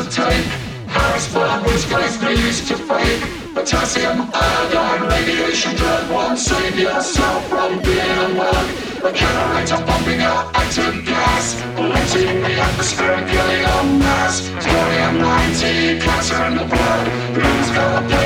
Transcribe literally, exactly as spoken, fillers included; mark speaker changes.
Speaker 1: resuscitate. Harrisburg was placed used to fade. Potassium iodine radiation drug won't save yourself from being unwell. The generator pumping out active gas, polluting the atmosphere and killing en masse. Thorium ninety, cancer in the blood. Blues got